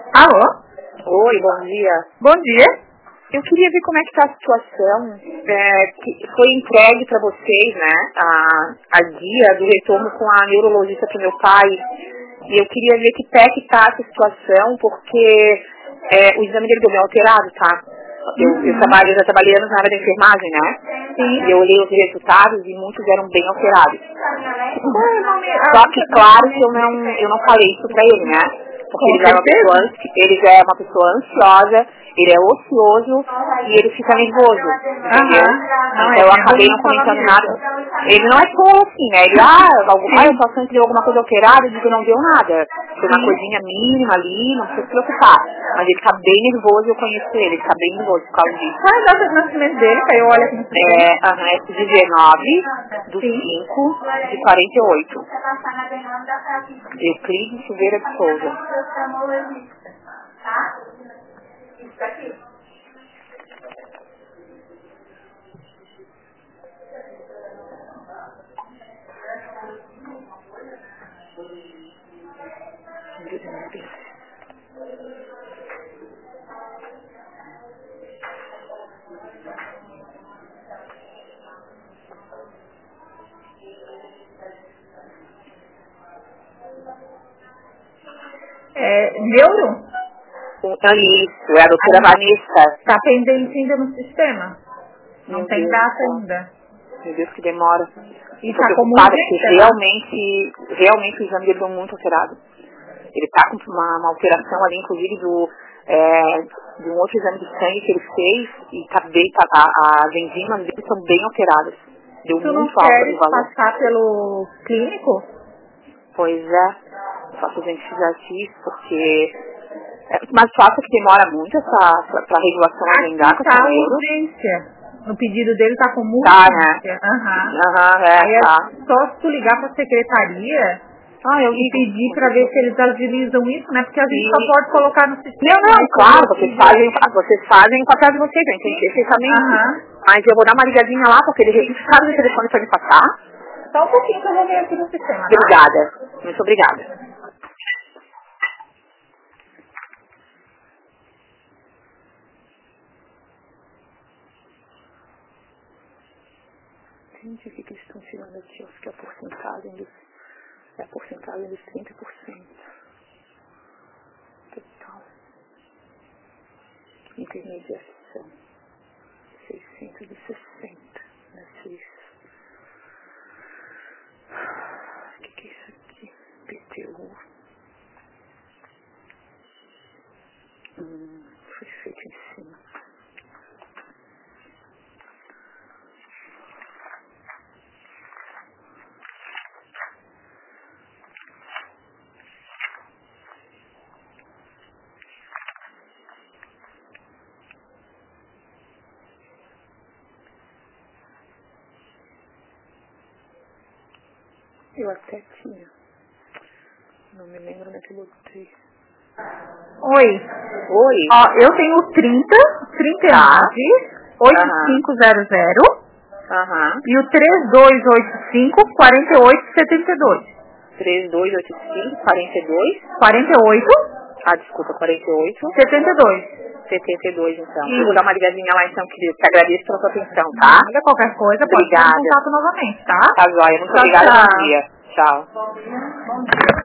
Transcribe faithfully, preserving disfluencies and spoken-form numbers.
Alô? Oi, bom dia. Bom dia. Eu queria ver como é que está a situação. É, que foi entregue para vocês, né, a, a guia do retorno com a neurologista para meu pai. E eu queria ver que pé que está essa situação, porque é, o exame dele deu bem alterado, tá? Eu, eu, Uhum. trabalho, eu já trabalhei anos na área da enfermagem, né? Sim. E eu olhei os resultados e muitos eram bem alterados. Qual é o nome? Ah, Só que, claro, que eu não, eu não falei isso pra ele, né? Porque Com ele já é uma pessoa, certeza. ansi- ele já é uma pessoa ansiosa, ele é ocioso e ele fica nervoso, entendeu? Aham. Não, Então eu é, é acabei bom não falar comentando mesmo. nada. Ele não é tolo assim, né? Ele, ah, algum, ah, Sim. eu só sinto deu alguma coisa alterada, eu digo, não deu nada. Foi uma Sim. coisinha mínima ali, não precisa se preocupar. Mas ele tá bem nervoso, eu conheço ele, ele tá bem nervoso por causa disso. Qual é a data de nascimento dele? Que aí eu olho aqui no sistema. É, aham, é dezenove do Sim. cinco de quarenta e oito. Euclides Silveira de Souza. É, neuro? Então, isso, é a doutora Ainda Vanessa. tá pendente ainda no sistema. Não Meu tem Deus do data céu. ainda. Meu Deus, que demora. E Eu tô tá como preocupada, porque urgência, tá? realmente, realmente o exame dele deu muito alterado. Ele tá com uma, uma alteração ali, inclusive, do, é, de um outro exame de sangue que ele fez, e tá bem, tá, a, as enzimas dele estão bem alteradas. Deu Tu não muito alto o queres valor. passar pelo clínico? Pois é, só se a gente fizesse isso, porque é mais fácil que demora muito essa, pra, pra regulação agendar Aqui com tá essa a neuro. urgência. No pedido dele tá como Tá, né? urgência. Aham. Aham, Aí é, é tá. só se tu ligar pra secretaria Ah, eu e ligo. pedir pra ver se eles agilizam isso, né? Porque a gente só E... pode colocar no sistema. Não, não, Aí quando claro, eu vocês fizer- fazem, vocês fazem o papel de vocês, eu entendi perfeitamente. Aham. Mas eu vou dar uma ligadinha lá, porque ele registraram o telefone pra me passar. Só um pouquinho que eu vou ver aqui no sistema, tá? Obrigada. Muito obrigada. Gente, o que que eles estão tirando aqui? Acho que é a porcentagem dos, é a porcentagem dos trinta por cento. Total. Intermediação. seiscentos e sessenta. Nesse isso. O que que é isso aqui? P T U. Hum, foi feito em cima. Eu até tinha. Não me lembro onde é que eu botei. Oi. Oi. Ó, eu tenho trinta, trinta e nove, oitenta e cinco zero zero Aham. e o três dois oito cinco, quarenta e oito setenta e dois. três dois oito cinco, quarenta e dois. quarenta e oito Ah, desculpa, quarenta e oito. setenta e dois. setenta e dois, então. Isso. Eu vou dar uma ligadinha lá, então, querido. Te agradeço pela sua atenção, tá? Nada, qualquer coisa, pode entrar em Obrigada. contato novamente, tá? Tá, joia. Muito Tchau, obrigada. tchau. Bom dia. Tchau. Bom dia.